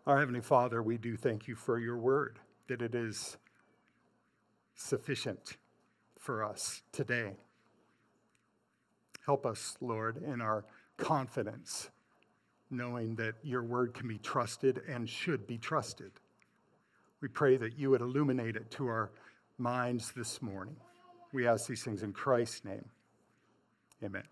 Our Heavenly Father, we do thank you for your word, that it is sufficient for us today. Help us, Lord, in our confidence, knowing that your word can be trusted and should be trusted. We pray that you would illuminate it to our minds this morning. We ask these things in Christ's name. Amen.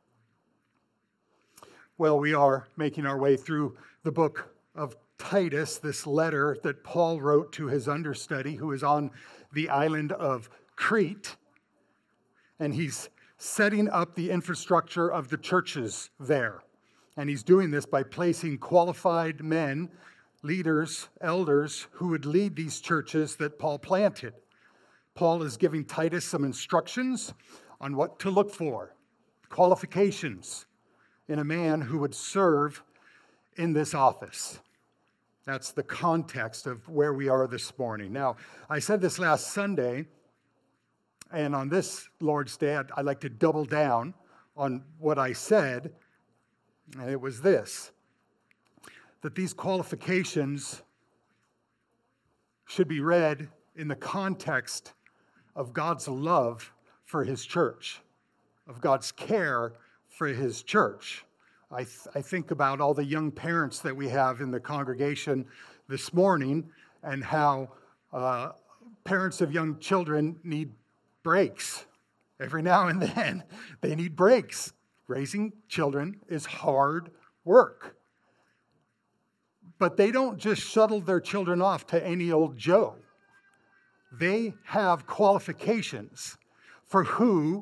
Well, we are making our way through the book of Titus, this letter that Paul wrote to his understudy who is on the island of Crete. And he's setting up the infrastructure of the churches there. And he's doing this by placing qualified men, leaders, elders, who would lead these churches that Paul planted. Paul is giving Titus some instructions on what to look for, qualifications in a man who would serve in this office. That's the context of where we are this morning. Now, I said this last Sunday, and on this Lord's Day, I'd like to double down on what I said, and it was this, that these qualifications should be read in the context of God's love for his church, of God's care for his church. I think about all the young parents that we have in the congregation this morning and how parents of young children need breaks. Every now and then, they need breaks. Raising children is hard work. But they don't just shuttle their children off to any old Joe. They have qualifications for who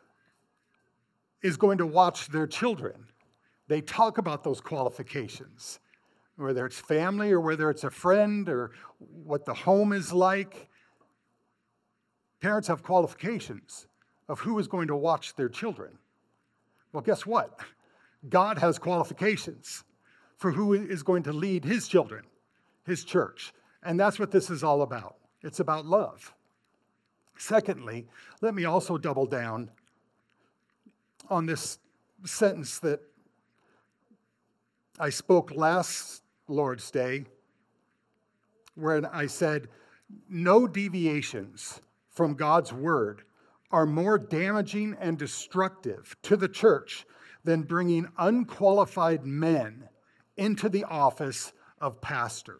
is going to watch their children. They talk about those qualifications, whether it's family or whether it's a friend or what the home is like. Parents have qualifications of who is going to watch their children. Well, guess what? God has qualifications for who is going to lead his children, his church. And that's what this is all about. It's about love. Secondly, let me also double down on this sentence that I spoke last Lord's Day, when I said, no deviations from God's word are more damaging and destructive to the church than bringing unqualified men into the office of pastor,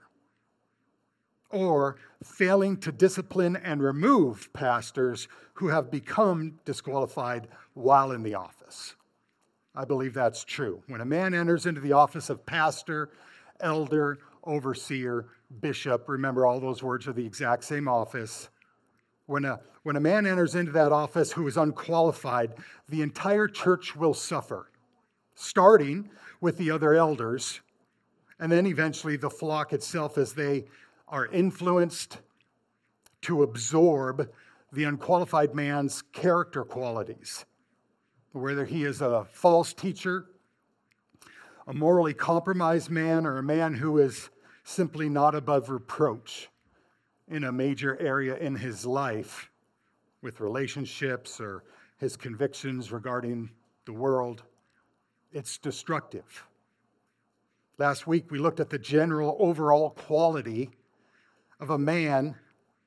or failing to discipline and remove pastors who have become disqualified while in the office. I believe that's true. When a man enters into the office of pastor, elder, overseer, bishop, remember all those words are the exact same office. When a man enters into that office who is unqualified, the entire church will suffer, starting with the other elders, and then eventually the flock itself as they are influenced to absorb the unqualified man's character qualities. Whether he is a false teacher, a morally compromised man, or a man who is simply not above reproach in a major area in his life with relationships or his convictions regarding the world, it's destructive. Last week, we looked at the general overall quality of a man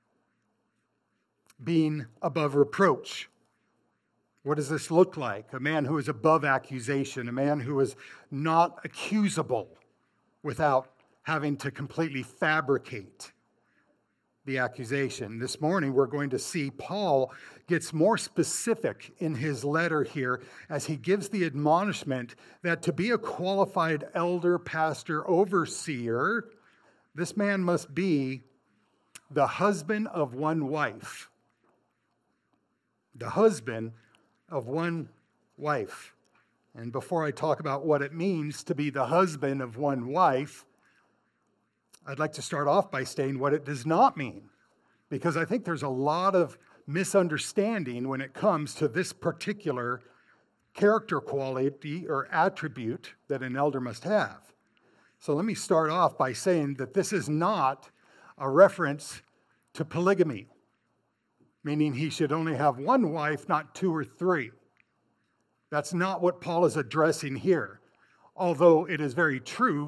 being above reproach. What does this look like? A man who is above accusation, a man who is not accusable without having to completely fabricate the accusation. This morning, we're going to see Paul gets more specific in his letter here as he gives the admonishment that to be a qualified elder, pastor, overseer, this man must be the husband of one wife. The husband of one wife. And before I talk about what it means to be the husband of one wife, I'd like to start off by saying what it does not mean, because I think there's a lot of misunderstanding when it comes to this particular character quality or attribute that an elder must have. So let me start off by saying that this is not a reference to polygamy, meaning he should only have one wife, not two or three. That's not what Paul is addressing here. Although it is very true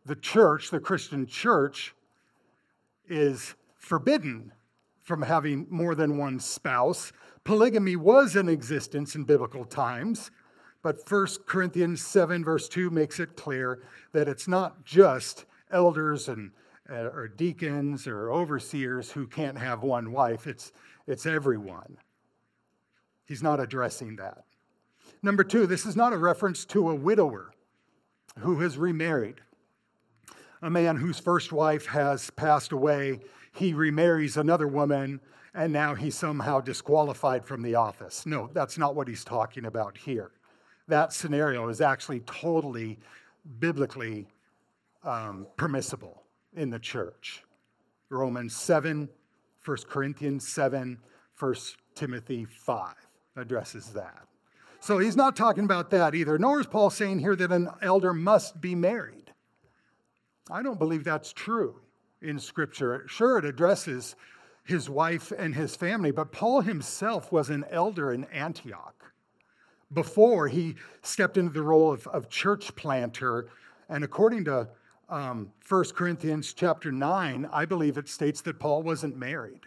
the church, the Christian church, is forbidden from having more than one spouse. Polygamy was in existence in biblical times, but 1 Corinthians 7 verse 2 makes it clear that it's not just elders or deacons or overseers who can't have one wife. It's everyone. He's not addressing that. Number 2, this is not a reference to a widower who has remarried. A man whose first wife has passed away, he remarries another woman, and now he's somehow disqualified from the office. No, that's not what he's talking about here. That scenario is actually totally biblically permissible in the church. Romans 7, 1 Corinthians 7, 1 Timothy 5 addresses that. So he's not talking about that either, nor is Paul saying here that an elder must be married. I don't believe that's true in Scripture. Sure, it addresses his wife and his family, but Paul himself was an elder in Antioch before he stepped into the role of church planter. And according to 1 Corinthians chapter 9, I believe it states that Paul wasn't married.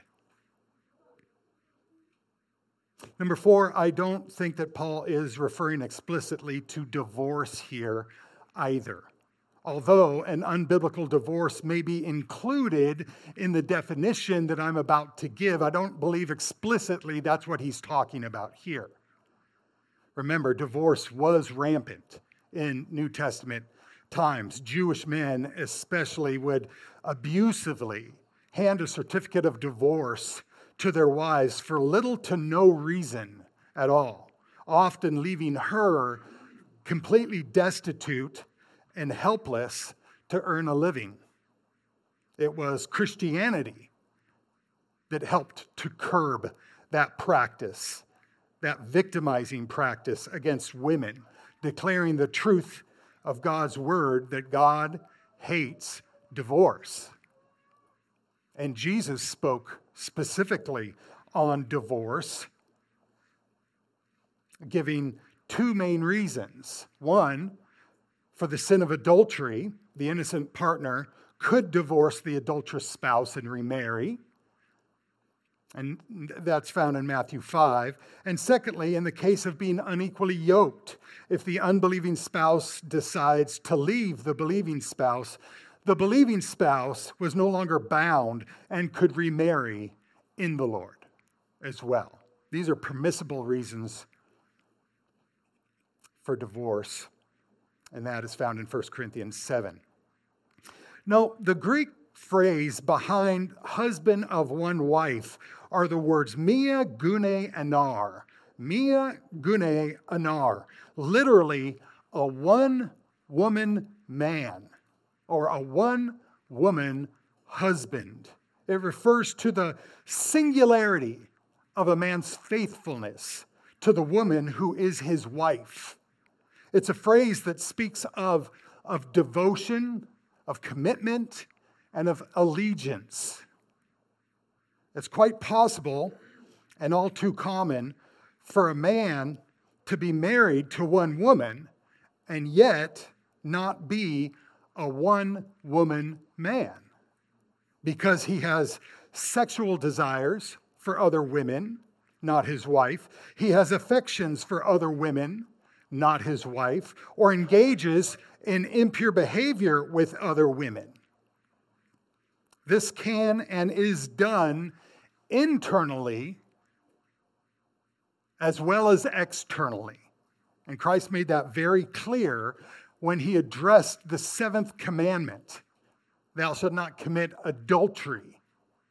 Number 4, I don't think that Paul is referring explicitly to divorce here either. Although an unbiblical divorce may be included in the definition that I'm about to give, I don't believe explicitly that's what he's talking about here. Remember, divorce was rampant in New Testament times. Jewish men especially would abusively hand a certificate of divorce to their wives for little to no reason at all, often leaving her completely destitute and helpless to earn a living. It was Christianity that helped to curb that practice, that victimizing practice against women, declaring the truth of God's word that God hates divorce. And Jesus spoke specifically on divorce, giving 2 main reasons. One, for the sin of adultery, the innocent partner could divorce the adulterous spouse and remarry. And that's found in Matthew 5. And secondly, in the case of being unequally yoked, if the unbelieving spouse decides to leave the believing spouse was no longer bound and could remarry in the Lord as well. These are permissible reasons for divorce, and that is found in 1 Corinthians 7. Now, the Greek phrase behind husband of one wife are the words mia gune anar. Mia gune anar. Literally, a one-woman man or a one-woman husband. It refers to the singularity of a man's faithfulness to the woman who is his wife. It's a phrase that speaks of devotion, of commitment, and of allegiance. It's quite possible and all too common for a man to be married to one woman and yet not be a one-woman man because he has sexual desires for other women, not his wife. He has affections for other women, not his wife, or engages in impure behavior with other women. This can and is done internally as well as externally. And Christ made that very clear when he addressed the 7th commandment, thou shalt not commit adultery.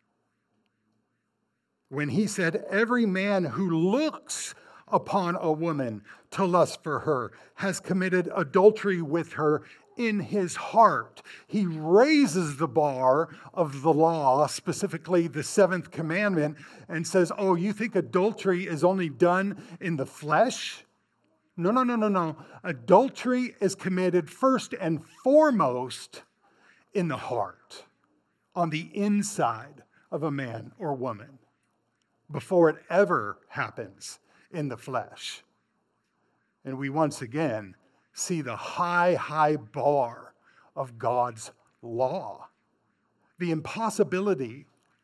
When he said, every man who looks upon a woman to lust for her has committed adultery with her in his heart. He raises the bar of the law, specifically the 7th commandment, and says, oh, you think adultery is only done in the flesh? No. Adultery is committed first and foremost in the heart, on the inside of a man or woman, before it ever happens in the flesh. And we once again see the high bar of God's law, the impossibility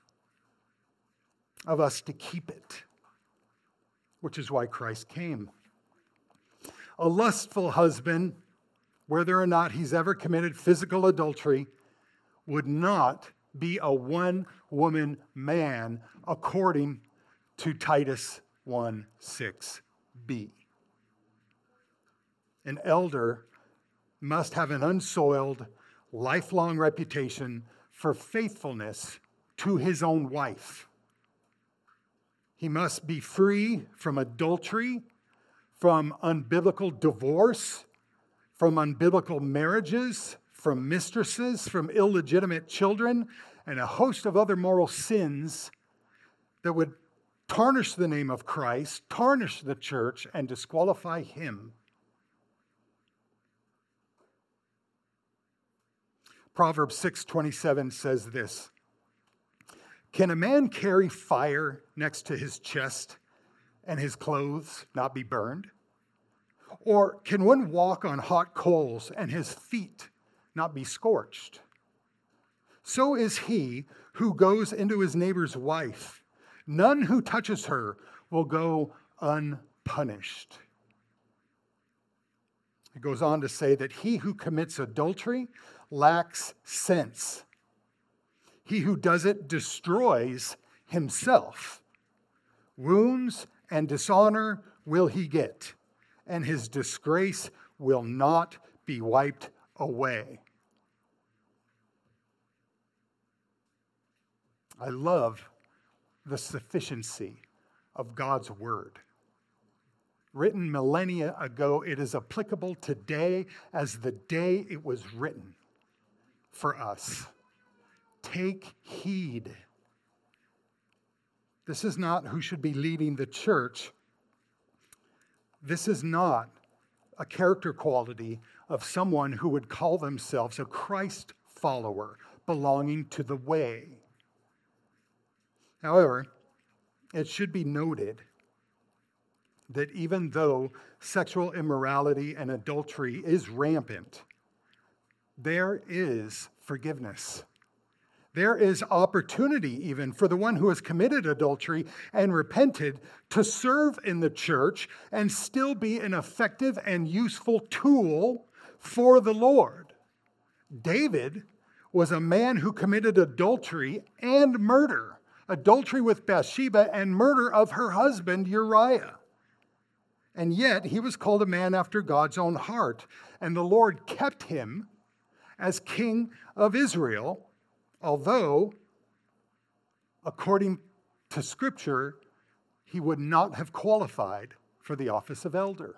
of us to keep it, which is why Christ came. A lustful husband, whether or not he's ever committed physical adultery, would not be a one-woman man according to Titus 1:6b. An elder must have an unsoiled, lifelong reputation for faithfulness to his own wife. He must be free from adultery, from unbiblical divorce, from unbiblical marriages, from mistresses, from illegitimate children, and a host of other moral sins that would tarnish the name of Christ, tarnish the church, and disqualify him. Proverbs 6:27 says this, "Can a man carry fire next to his chest and his clothes not be burned? Or can one walk on hot coals and his feet not be scorched? So is he who goes into his neighbor's wife. None who touches her will go unpunished." It goes on to say that he who commits adultery lacks sense. He who does it destroys himself. Wounds and dishonor will he get, and his disgrace will not be wiped away. I love the sufficiency of God's word. Written millennia ago, it is applicable today as the day it was written for us. Take heed. This is not who should be leading the church. This is not a character quality of someone who would call themselves a Christ follower belonging to the way. However, it should be noted that even though sexual immorality and adultery is rampant, there is forgiveness. There is opportunity even for the one who has committed adultery and repented to serve in the church and still be an effective and useful tool for the Lord. David was a man who committed adultery and murder, adultery with Bathsheba and murder of her husband Uriah. And yet he was called a man after God's own heart, and the Lord kept him as king of Israel, although, according to Scripture, he would not have qualified for the office of elder.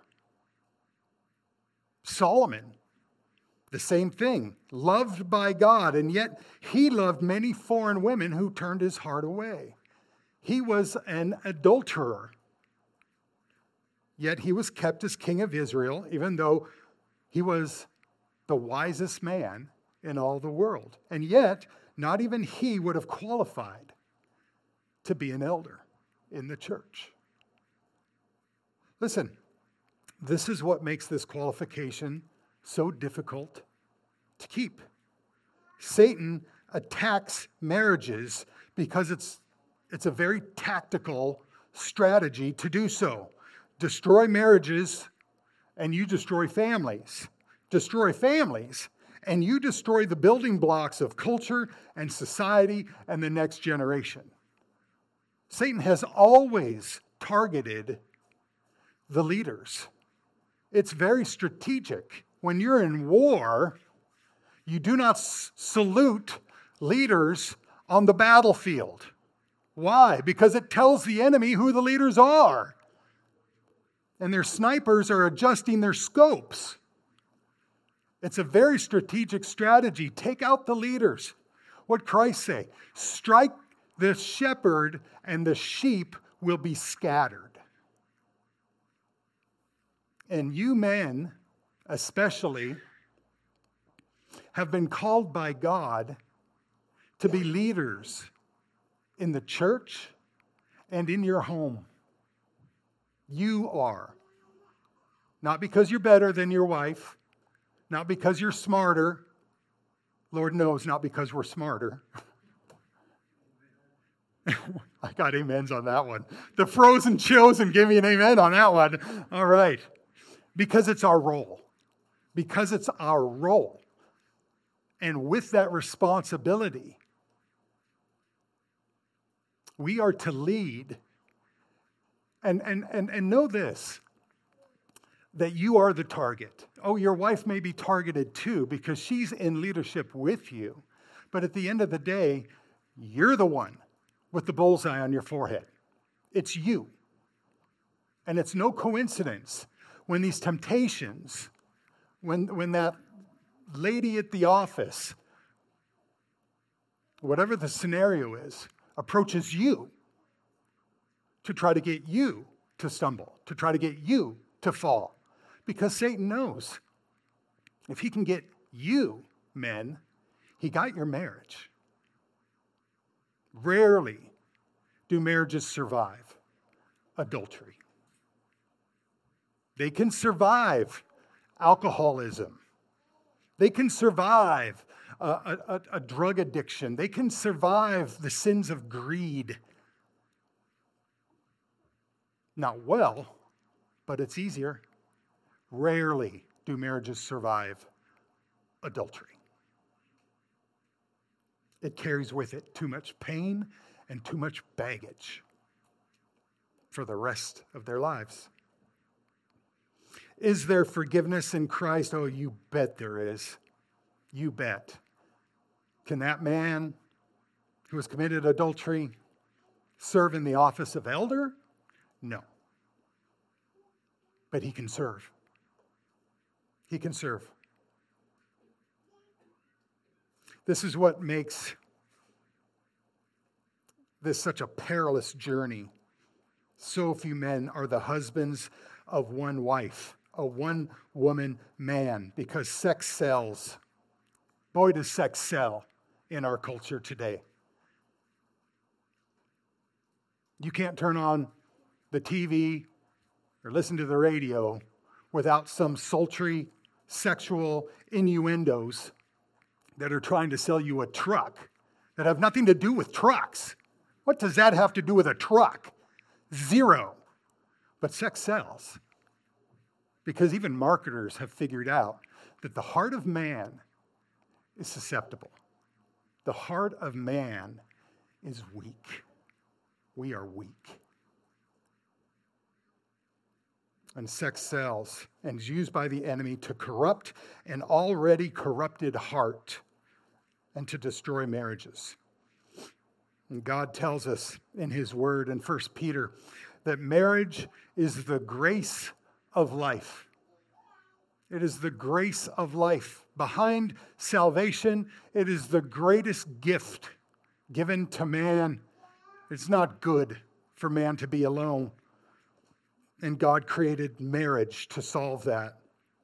Solomon, the same thing, loved by God, and yet he loved many foreign women who turned his heart away. He was an adulterer, yet he was kept as king of Israel, even though he was the wisest man in all the world. And yet, not even he would have qualified to be an elder in the church. Listen, this is what makes this qualification so difficult to keep. Satan attacks marriages because it's a very tactical strategy to do so. Destroy marriages and you destroy families. Destroy families and you destroy the building blocks of culture and society and the next generation. Satan has always targeted the leaders. It's very strategic. When you're in war, you do not salute leaders on the battlefield. Why? Because it tells the enemy who the leaders are. And their snipers are adjusting their scopes. It's a very strategic strategy. Take out the leaders. What Christ say? Strike the shepherd and the sheep will be scattered. And you men, especially, have been called by God to be leaders in the church and in your home. You are. Not because you're better than your wife, not because you're smarter, Lord knows, not because we're smarter. I got amens on that one. The frozen chosen, give me an amen on that one. All right. Because it's our role. Because it's our role. And with that responsibility, we are to lead. And know this, that you are the target. Oh, your wife may be targeted too because she's in leadership with you. But at the end of the day, you're the one with the bullseye on your forehead. It's you. And it's no coincidence when these temptations, when that lady at the office, whatever the scenario is, approaches you to try to get you to stumble, to try to get you to fall. Because Satan knows if he can get you, men, he got your marriage. Rarely do marriages survive adultery. They can survive alcoholism. They can survive a drug addiction. They can survive the sins of greed. Not well, but it's easier. Rarely do marriages survive adultery. It carries with it too much pain and too much baggage for the rest of their lives. Is there forgiveness in Christ? Oh, you bet there is. You bet. Can that man who has committed adultery serve in the office of elder? No. But he can serve. He can serve. This is what makes this such a perilous journey. So few men are the husbands of one wife, a one-woman man, because sex sells. Boy, does sex sell in our culture today. You can't turn on the TV or listen to the radio without some sultry sexual innuendos that are trying to sell you a truck that have nothing to do with trucks. What does that have to do with a truck? Zero. But sex sells. Because even marketers have figured out that the heart of man is susceptible. The heart of man is weak. We are weak. And sex sells and is used by the enemy to corrupt an already corrupted heart and to destroy marriages. And God tells us in his word in 1 Peter that marriage is the grace of life. It is the grace of life. Behind salvation, it is the greatest gift given to man. It's not good for man to be alone. And God created marriage to solve that.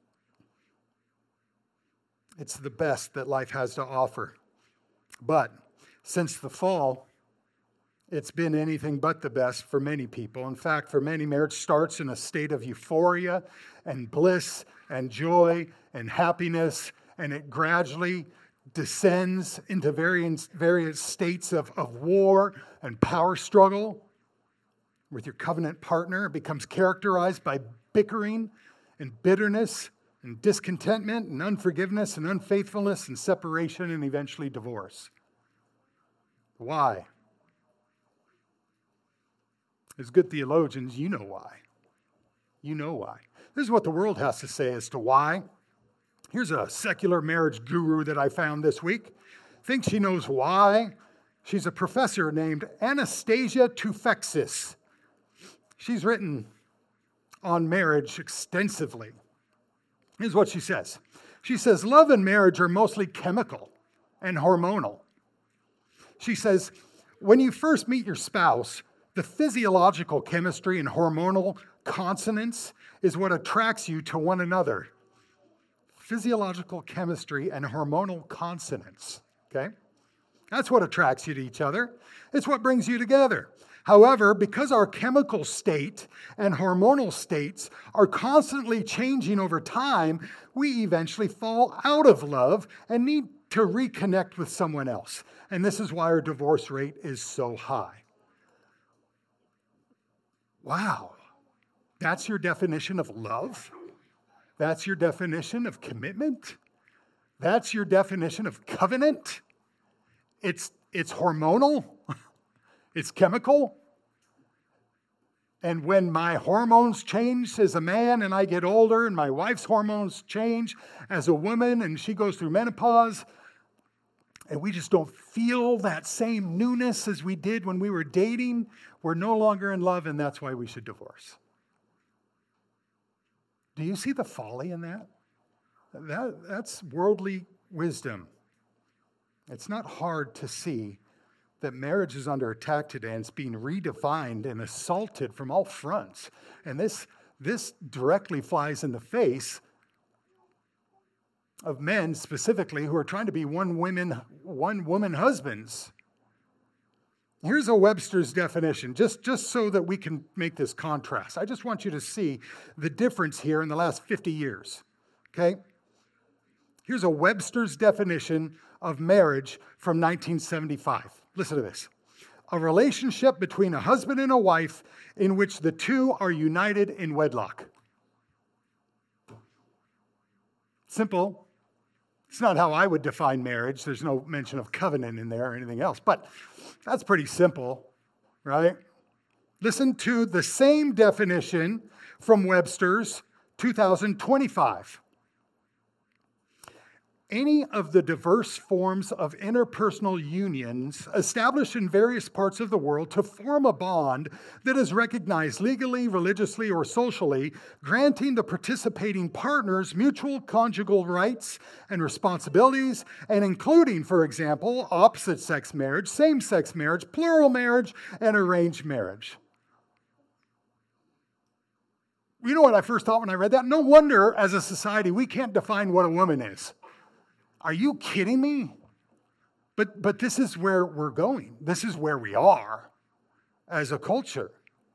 It's the best that life has to offer. But since the fall, it's been anything but the best for many people. In fact, for many, marriage starts in a state of euphoria and bliss and joy and happiness, and it gradually descends into various states of war and power struggle with your covenant partner. It becomes characterized by bickering and bitterness and discontentment and unforgiveness and unfaithfulness and separation and eventually divorce. Why? As good theologians, you know why. You know why. This is what the world has to say as to why. Here's a secular marriage guru that I found this week. Thinks she knows why. She's a professor named Anastasia Tufeksis. She's written on marriage extensively. Here's what she says. She says, love and marriage are mostly chemical and hormonal. She says, when you first meet your spouse, the physiological chemistry and hormonal consonance is what attracts you to one another. Physiological chemistry and hormonal consonance, okay? That's what attracts you to each other. It's what brings you together. However, because our chemical state and hormonal states are constantly changing over time, we eventually fall out of love and need to reconnect with someone else. And this is why our divorce rate is so high. Wow. That's your definition of love? That's your definition of commitment? That's your definition of covenant? It's hormonal? It's chemical? And when my hormones change as a man and I get older, and my wife's hormones change as a woman and she goes through menopause, and we just don't feel that same newness as we did when we were dating, we're no longer in love, and that's why we should divorce. Do you see the folly in that? That's worldly wisdom. It's not hard to see that marriage is under attack today, and it's being redefined and assaulted from all fronts. And this directly flies in the face of men specifically who are trying to be one woman husbands. Here's a Webster's definition, just so that we can make this contrast. I just want you to see the difference here in the last 50 years, okay? Here's a Webster's definition of marriage from 1975. Listen to this. A relationship between a husband and a wife in which the two are united in wedlock. Simple. It's not how I would define marriage. There's no mention of covenant in there or anything else, but that's pretty simple, right? Listen to the same definition from Webster's 2025. Any of the diverse forms of interpersonal unions established in various parts of the world to form a bond that is recognized legally, religiously, or socially, granting the participating partners mutual conjugal rights and responsibilities, and including, for example, opposite-sex marriage, same-sex marriage, plural marriage, and arranged marriage. You know what I first thought when I read that? No wonder, as a society, we can't define what a woman is. Are you kidding me? But this is where we're going. This is where we are as a culture.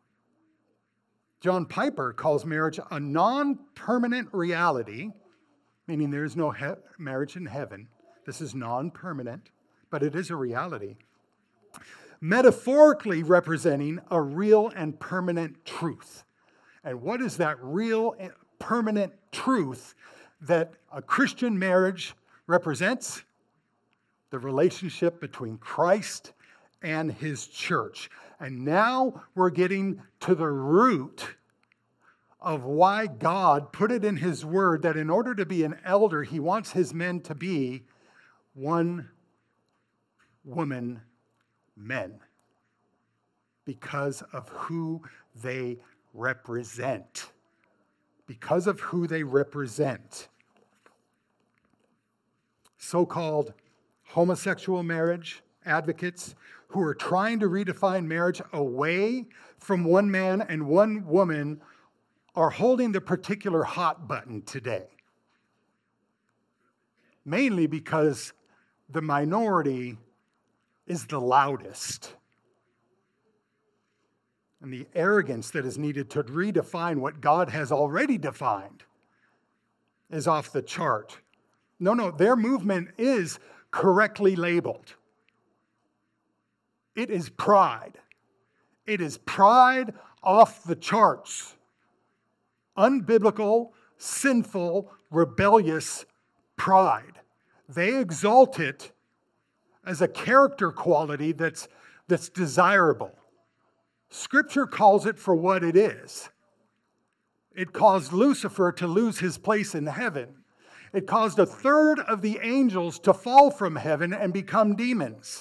John Piper calls marriage a non-permanent reality, meaning there is no marriage in heaven. This is non-permanent, but it is a reality. Metaphorically representing a real and permanent truth. And what is that real and permanent truth that a Christian marriage represents? The relationship between Christ and his church. And now we're getting to the root of why God put it in his word that in order to be an elder, he wants his men to be one woman men. Because of who they represent. Because of who they represent. So-called homosexual marriage advocates who are trying to redefine marriage away from one man and one woman are holding the particular hot button today. Mainly because the minority is the loudest. And the arrogance that is needed to redefine what God has already defined is off the chart. No, their movement is correctly labeled. It is pride. It is pride off the charts. Unbiblical, sinful, rebellious pride. They exalt it as a character quality that's desirable. Scripture calls it for what it is. It caused Lucifer to lose his place in heaven. It caused a third of the angels to fall from heaven and become demons.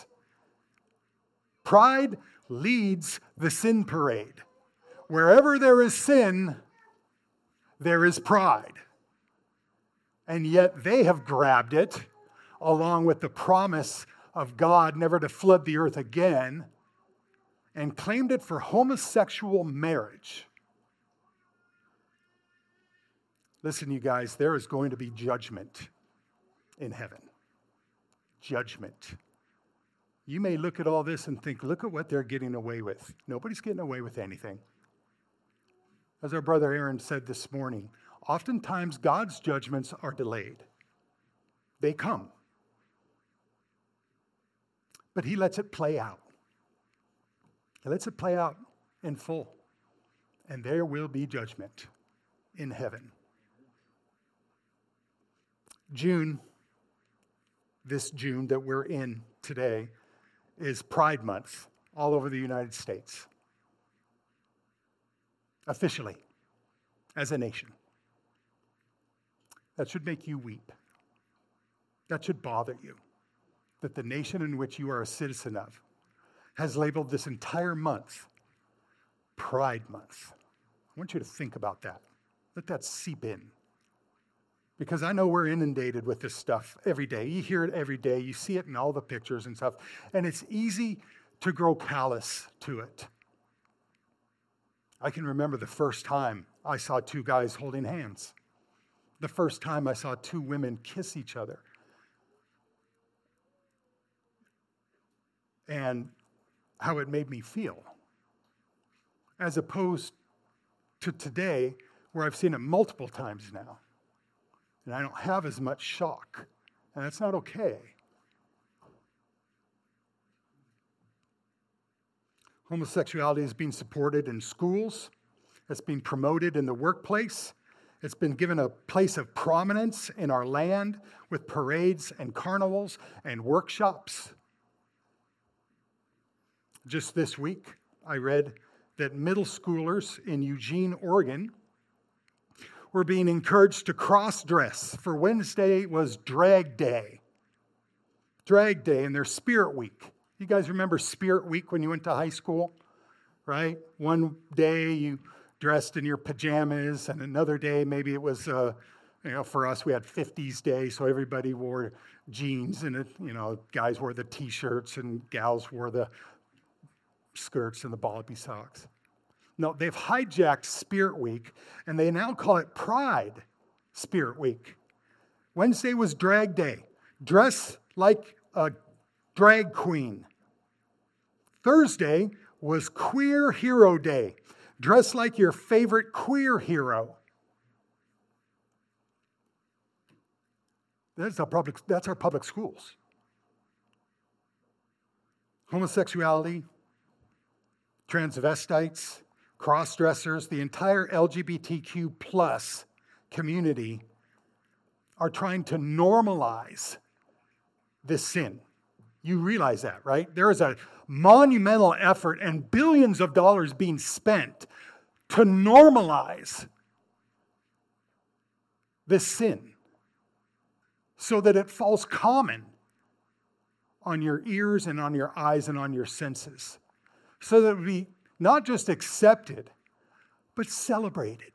Pride leads the sin parade. Wherever there is sin, there is pride. And yet they have grabbed it, along with the promise of God never to flood the earth again, and claimed it for homosexual marriage. Listen, you guys, there is going to be judgment in heaven. Judgment. You may look at all this and think, look at what they're getting away with. Nobody's getting away with anything. As our brother Aaron said this morning, oftentimes God's judgments are delayed. They come. But he lets it play out. He lets it play out in full. And there will be judgment in heaven. This June that we're in today, is Pride Month all over the United States. Officially, as a nation. That should make you weep. That should bother you. That the nation in which you are a citizen of has labeled this entire month Pride Month. I want you to think about that. Let that seep in. Because I know we're inundated with this stuff every day. You hear it every day. You see it in all the pictures and stuff. And it's easy to grow callous to it. I can remember the first time I saw two guys holding hands. The first time I saw two women kiss each other. And how it made me feel. As opposed to today, where I've seen it multiple times now. And I don't have as much shock. And that's not okay. Homosexuality is being supported in schools. It's being promoted in the workplace. It's been given a place of prominence in our land with parades and carnivals and workshops. Just this week, I read that middle schoolers in Eugene, Oregon, were being encouraged to cross-dress, for Wednesday was Drag Day. Drag Day and their Spirit Week. You guys remember Spirit Week when you went to high school, right? One day you dressed in your pajamas, and another day maybe it was, for us we had 50s Day, so everybody wore jeans, and guys wore the T-shirts and gals wore the skirts and the Bobby socks. No, they've hijacked Spirit Week, and they now call it Pride Spirit Week. Wednesday was Drag Day. Dress like a drag queen. Thursday was Queer Hero Day. Dress like your favorite queer hero. That's our public schools. Homosexuality, transvestites, cross-dressers, the entire LGBTQ plus community are trying to normalize this sin. You realize that, right? There is a monumental effort and billions of dollars being spent to normalize this sin so that it falls common on your ears and on your eyes and on your senses. So that it be not just accepted, but celebrated.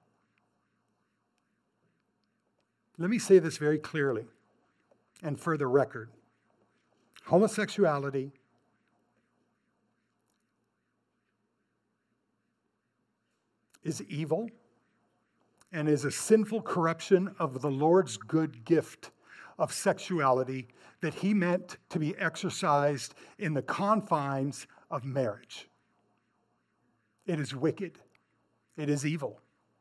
Let me say this very clearly and for the record. Homosexuality is evil and is a sinful corruption of the Lord's good gift of sexuality that He meant to be exercised in the confines of marriage. It is wicked. It is evil.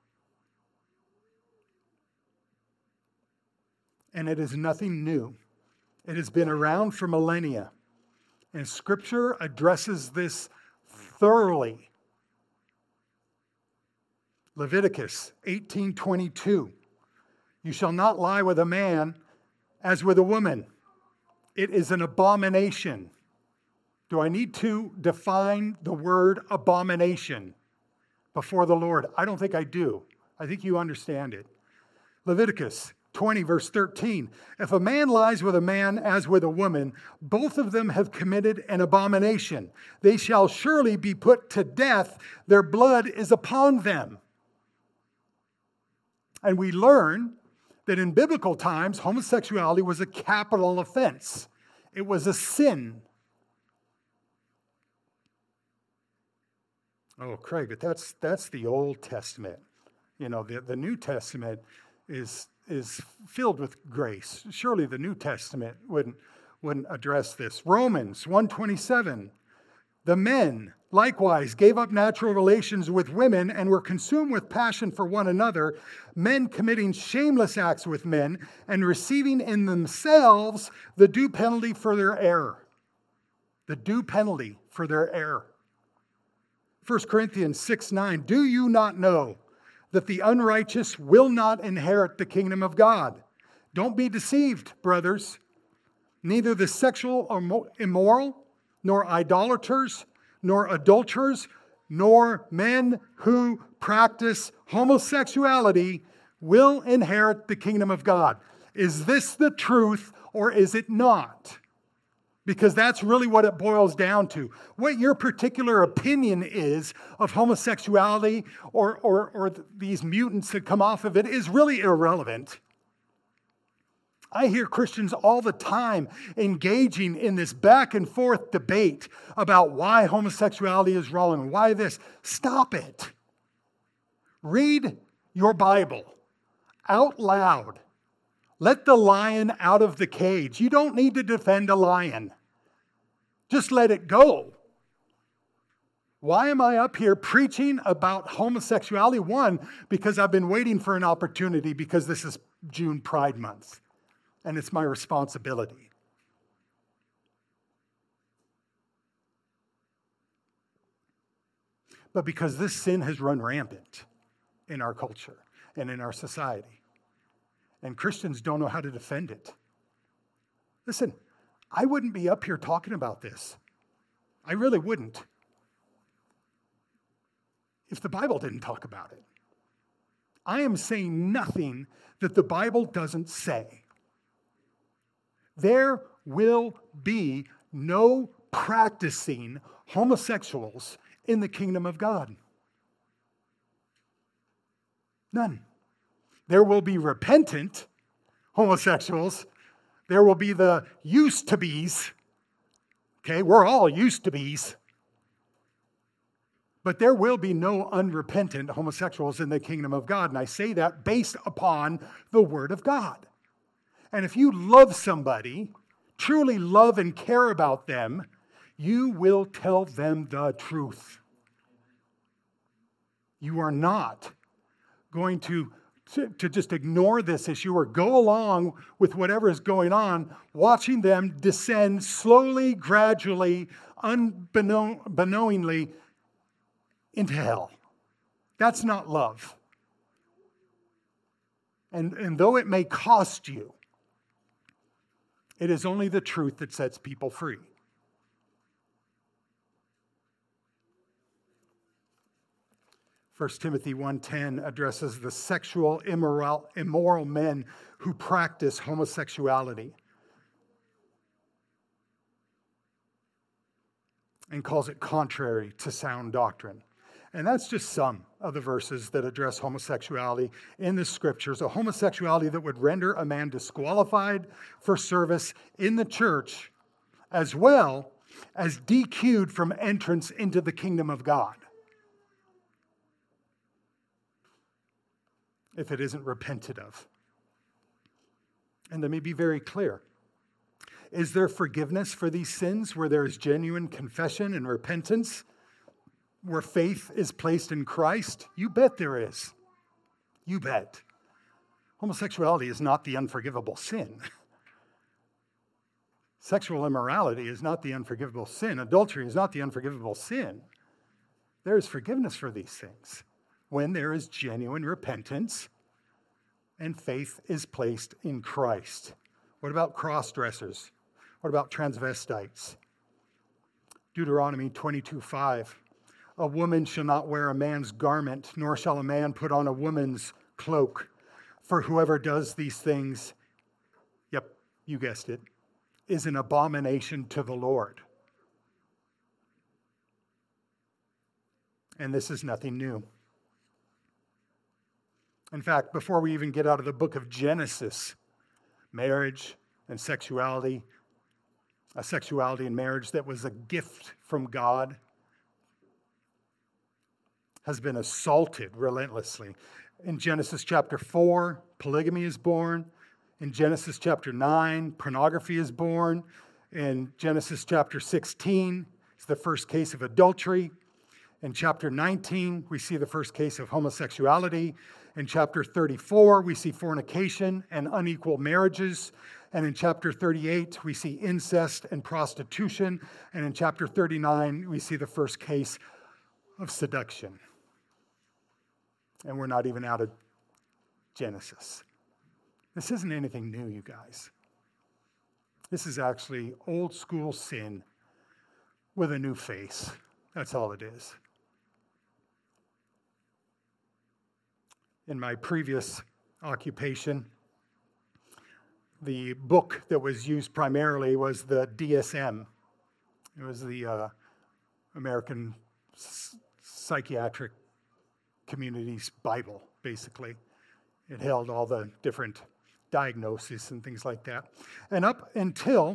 And it is nothing new. It has been around for millennia. And Scripture addresses this thoroughly. Leviticus 18:22. You shall not lie with a man as with a woman. It is an abomination. Do I need to define the word abomination before the Lord? I don't think I do. I think you understand it. Leviticus 20, verse 13. If a man lies with a man as with a woman, both of them have committed an abomination. They shall surely be put to death. Their blood is upon them. And we learn that in biblical times, homosexuality was a capital offense. It was a sin. Oh, Craig, but that's the Old Testament. The New Testament is filled with grace. Surely the New Testament wouldn't address this. Romans 1:27. The men likewise gave up natural relations with women and were consumed with passion for one another, men committing shameless acts with men and receiving in themselves the due penalty for their error. the due penalty for their error. 1 Corinthians 6:9, do you not know that the unrighteous will not inherit the kingdom of God? Don't be deceived, brothers. Neither the sexual or immoral, nor idolaters, nor adulterers, nor men who practice homosexuality will inherit the kingdom of God. Is this the truth or is it not? Because that's really what it boils down to. What your particular opinion is of homosexuality or these mutants that come off of it is really irrelevant. I hear Christians all the time engaging in this back and forth debate about why homosexuality is wrong and why this. Stop it. Read your Bible out loud. Let the lion out of the cage. You don't need to defend a lion. Just let it go. Why am I up here preaching about homosexuality? One, because I've been waiting for an opportunity because this is June Pride Month. And it's my responsibility. But because this sin has run rampant in our culture and in our society, and Christians don't know how to defend it. Listen, I wouldn't be up here talking about this. I really wouldn't. If the Bible didn't talk about it. I am saying nothing that the Bible doesn't say. There will be no practicing homosexuals in the kingdom of God. None. There will be repentant homosexuals. There will be the used to be's. Okay, we're all used to be's. But there will be no unrepentant homosexuals in the kingdom of God. And I say that based upon the Word of God. And if you love somebody, truly love and care about them, you will tell them the truth. You are not going to just ignore this issue or go along with whatever is going on, watching them descend slowly, gradually, unbeknowingly into hell. That's not love. And though it may cost you, it is only the truth that sets people free. 1 Timothy 1:10 addresses the sexual immoral men who practice homosexuality and calls it contrary to sound doctrine. And that's just some of the verses that address homosexuality in the scriptures, a homosexuality that would render a man disqualified for service in the church, as well as DQ'd from entrance into the kingdom of God, if it isn't repented of. And let me be very clear. Is there forgiveness for these sins where there is genuine confession and repentance? Where faith is placed in Christ? You bet there is. You bet. Homosexuality is not the unforgivable sin. Sexual immorality is not the unforgivable sin. Adultery is not the unforgivable sin. There is forgiveness for these things when there is genuine repentance and faith is placed in Christ. What about cross-dressers? What about transvestites? Deuteronomy 22:5. A woman shall not wear a man's garment, nor shall a man put on a woman's cloak. For whoever does these things, yep, you guessed it, is an abomination to the Lord. And this is nothing new. In fact, before we even get out of the book of Genesis, marriage and sexuality, a sexuality and marriage that was a gift from God, has been assaulted relentlessly. In Genesis chapter 4, polygamy is born. In Genesis chapter 9, pornography is born. In Genesis chapter 16, it's the first case of adultery. In chapter 19, we see the first case of homosexuality. In chapter 34, we see fornication and unequal marriages. And in chapter 38, we see incest and prostitution. And in chapter 39, we see the first case of seduction. And we're not even out of Genesis. This isn't anything new, you guys. This is actually old school sin with a new face. That's all it is. In my previous occupation, the book that was used primarily was the DSM. It was the American Psychiatric Community's Bible, basically. It held all the different diagnoses and things like that. And up until,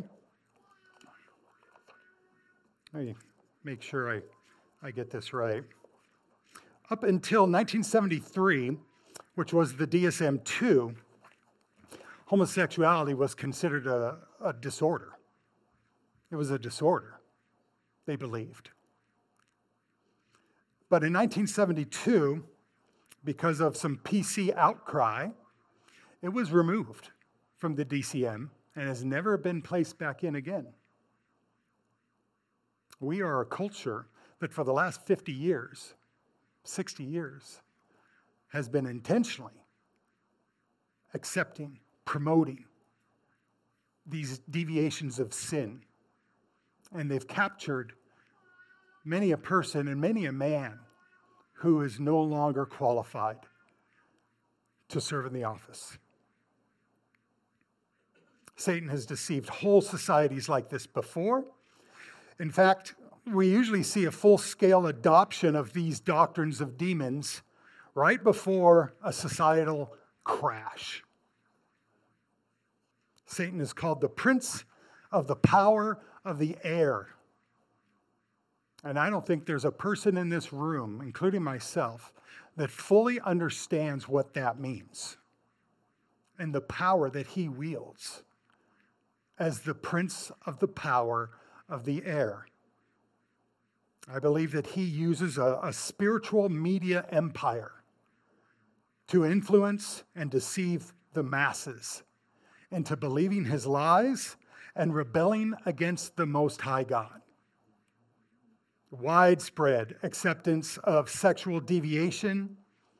let me make sure I get this right. Up until 1973, which was the DSM-2, homosexuality was considered a disorder. It was a disorder, they believed. But in 1972, because of some PC outcry, it was removed from the DSM and has never been placed back in again. We are a culture that for the last 50 years, 60 years, has been intentionally accepting, promoting these deviations of sin. And they've captured many a person and many a man who is no longer qualified to serve in the office. Satan has deceived whole societies like this before. In fact, we usually see a full-scale adoption of these doctrines of demons right before a societal crash. Satan is called the prince of the power of the air. And I don't think there's a person in this room, including myself, that fully understands what that means and the power that he wields as the prince of the power of the air. I believe that he uses a spiritual media empire to influence and deceive the masses into believing his lies and rebelling against the Most High God. Widespread acceptance of sexual deviation,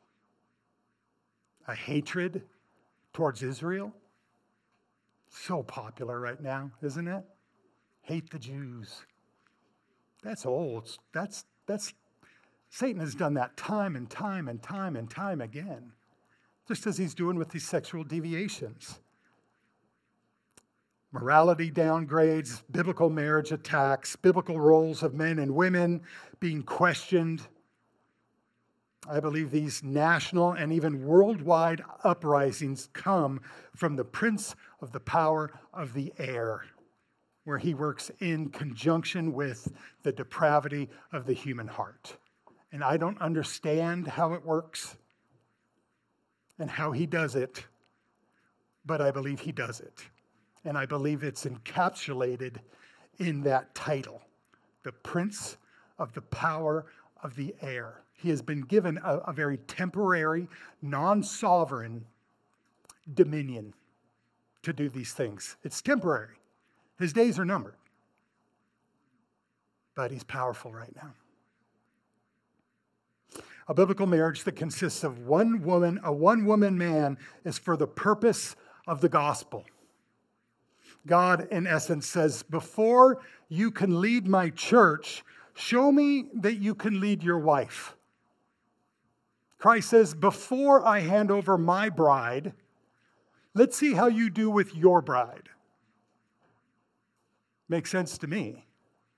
a hatred towards Israel. So popular right now, isn't it? Hate the Jews. That's old. That's Satan has done that time and time and time and time again, just as he's doing with these sexual deviations. Morality downgrades, biblical marriage attacks, biblical roles of men and women being questioned. I believe these national and even worldwide uprisings come from the prince of the power of the air, where he works in conjunction with the depravity of the human heart. And I don't understand how it works and how he does it, but I believe he does it. And I believe it's encapsulated in that title, the Prince of the Power of the Air. He has been given a very temporary, non-sovereign dominion to do these things. It's temporary. His days are numbered. But he's powerful right now. A biblical marriage that consists of one woman, a one-woman man, is for the purpose of the gospel. God, in essence, says, before you can lead my church, show me that you can lead your wife. Christ says, before I hand over my bride, let's see how you do with your bride. Makes sense to me.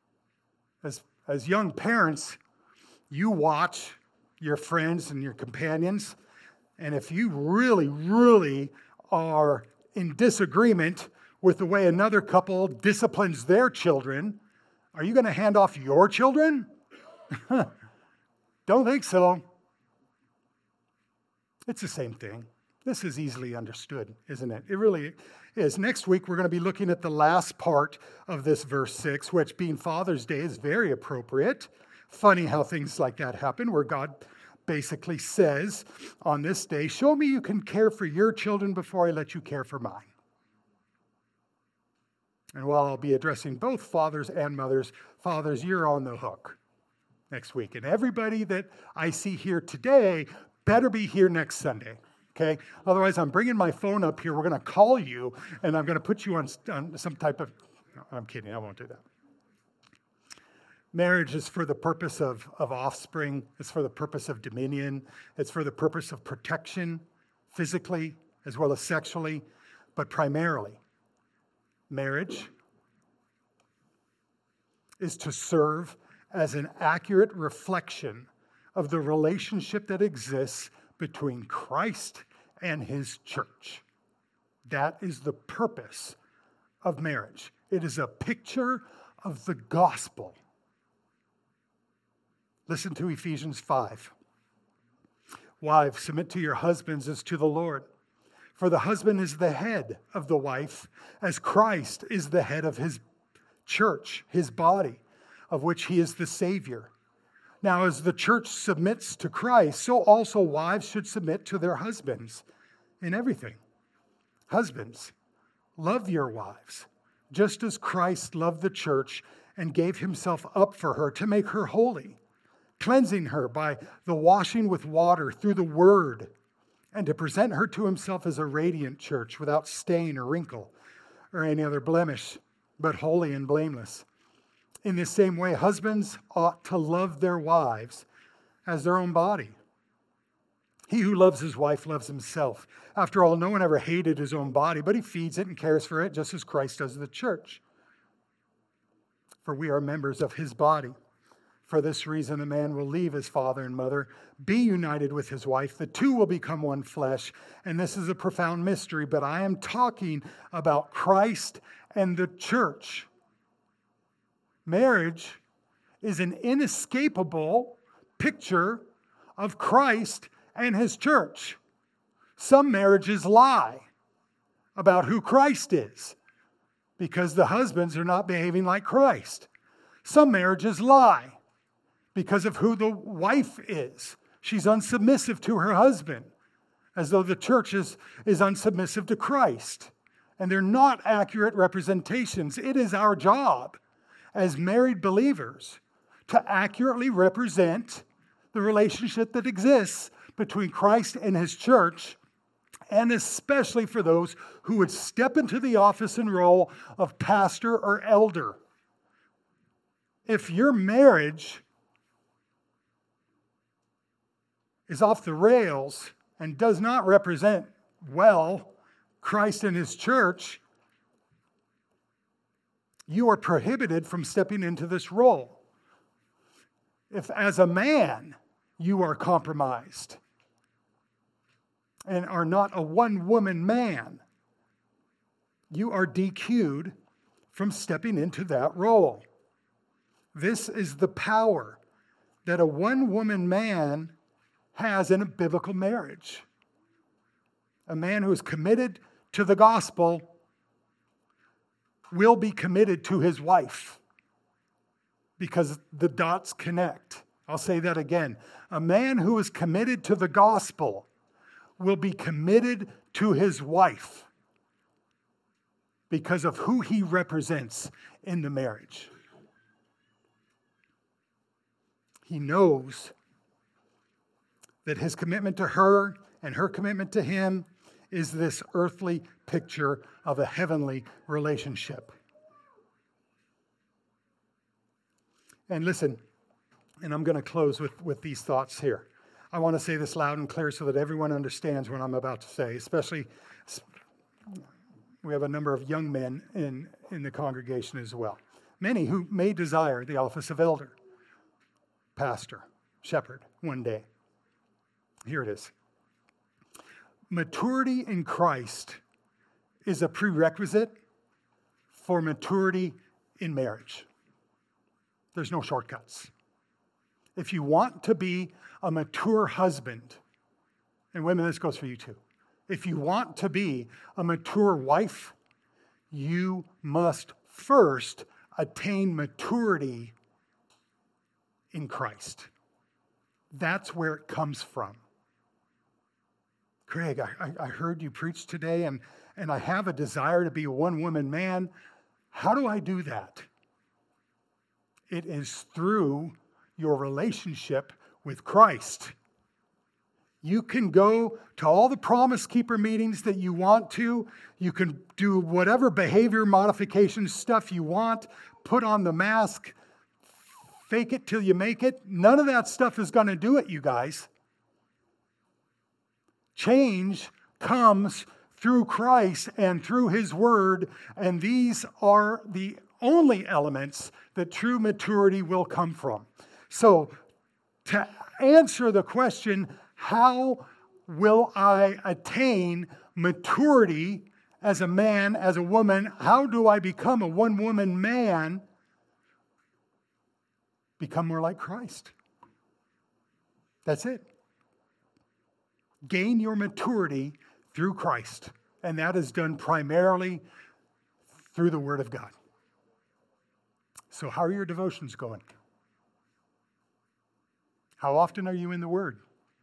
As young parents, you watch your friends and your companions, and if you really, really are in disagreement with the way another couple disciplines their children, are you going to hand off your children? Don't think so. It's the same thing. This is easily understood, isn't it? It really is. Next week, we're going to be looking at the last part of this verse 6, which being Father's Day is very appropriate. Funny how things like that happen, where God basically says on this day, show me you can care for your children before I let you care for mine. And while I'll be addressing both fathers and mothers, fathers, you're on the hook next week. And everybody that I see here today better be here next Sunday, okay? Otherwise, I'm bringing my phone up here. We're going to call you, and I'm going to put you on some type of... No, I'm kidding. I won't do that. Marriage is for the purpose of offspring. It's for the purpose of dominion. It's for the purpose of protection, physically as well as sexually, but primarily, marriage is to serve as an accurate reflection of the relationship that exists between Christ and his church. That is the purpose of marriage. It is a picture of the gospel. Listen to Ephesians 5. Wives, submit to your husbands as to the Lord. For the husband is the head of the wife, as Christ is the head of his church, his body, of which he is the Savior. Now, as the church submits to Christ, so also wives should submit to their husbands in everything. Husbands, love your wives, just as Christ loved the church and gave himself up for her to make her holy, cleansing her by the washing with water through the word, and to present her to himself as a radiant church without stain or wrinkle or any other blemish, but holy and blameless. In the same way, husbands ought to love their wives as their own body. He who loves his wife loves himself. After all, no one ever hated his own body, but he feeds it and cares for it just as Christ does the church. For we are members of his body. For this reason, a man will leave his father and mother, be united with his wife. The two will become one flesh. And this is a profound mystery, but I am talking about Christ and the church. Marriage is an inescapable picture of Christ and his church. Some marriages lie about who Christ is because the husbands are not behaving like Christ. Some marriages lie because of who the wife is. She's unsubmissive to her husband, as though the church is unsubmissive to Christ. And they're not accurate representations. It is our job as married believers to accurately represent the relationship that exists between Christ and his church, and especially for those who would step into the office and role of pastor or elder. If your marriage is off the rails and does not represent well Christ and his church, you are prohibited from stepping into this role. If as a man you are compromised and are not a one-woman man, you are DQ'd from stepping into that role. This is the power that a one-woman man has in a biblical marriage. A man who is committed to the gospel will be committed to his wife because the dots connect. I'll say that again. A man who is committed to the gospel will be committed to his wife because of who he represents in the marriage. He knows that his commitment to her and her commitment to him is this earthly picture of a heavenly relationship. And listen, and I'm going to close with these thoughts here. I want to say this loud and clear so that everyone understands what I'm about to say, especially we have a number of young men in the congregation as well. Many who may desire the office of elder, pastor, shepherd one day. Here it is. Maturity in Christ is a prerequisite for maturity in marriage. There's no shortcuts. If you want to be a mature husband, and women, this goes for you too. If you want to be a mature wife, you must first attain maturity in Christ. That's where it comes from. Craig, I heard you preach today, and I have a desire to be a one-woman man. How do I do that? It is through your relationship with Christ. You can go to all the Promise Keeper meetings that you want to. You can do whatever behavior modification stuff you want. Put on the mask. Fake it till you make it. None of that stuff is going to do it, you guys. Change comes through Christ and through His Word, and these are the only elements that true maturity will come from. So, to answer the question, how will I attain maturity as a man, as a woman? How do I become a one-woman man? Become more like Christ. That's it. Gain your maturity through Christ. And that is done primarily through the Word of God. So how are your devotions going? How often are you in the Word?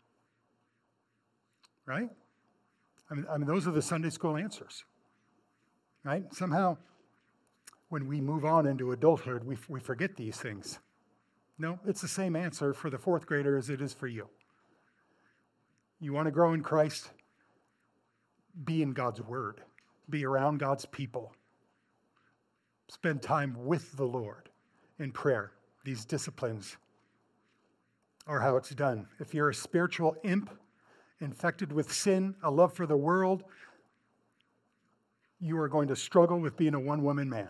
Right? I mean, those are the Sunday school answers. Right? Somehow, when we move on into adulthood, we forget these things. No, it's the same answer for the fourth grader as it is for you. You want to grow in Christ? Be in God's Word. Be around God's people. Spend time with the Lord in prayer. These disciplines are how it's done. If you're a spiritual imp, infected with sin, a love for the world, you are going to struggle with being a one-woman man.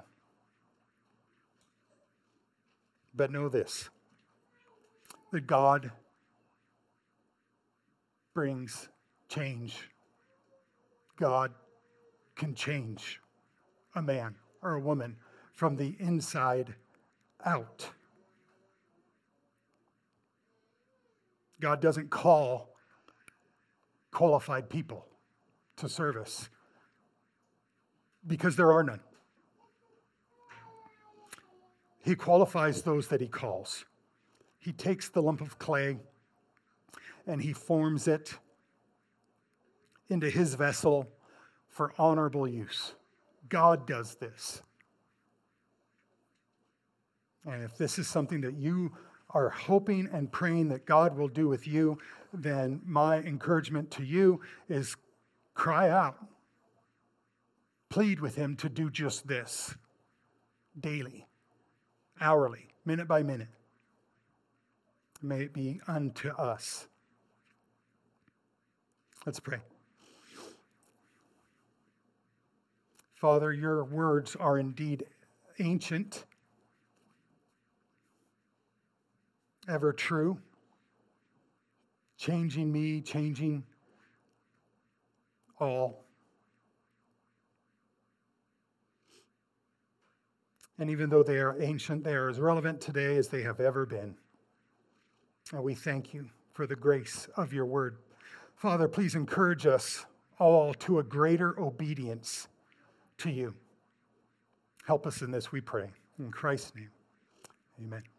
But know this, that God brings change. God can change a man or a woman from the inside out. God doesn't call qualified people to service because there are none. He qualifies those that He calls. He takes the lump of clay and He forms it into His vessel for honorable use. God does this. And if this is something that you are hoping and praying that God will do with you, then my encouragement to you is cry out. Plead with Him to do just this daily, hourly, minute by minute. May it be unto us. Let's pray. Father, your words are indeed ancient, ever true, changing me, changing all. And even though they are ancient, they are as relevant today as they have ever been. And we thank you for the grace of your word. Father, please encourage us all to a greater obedience to you. Help us in this, we pray. In Christ's name, amen.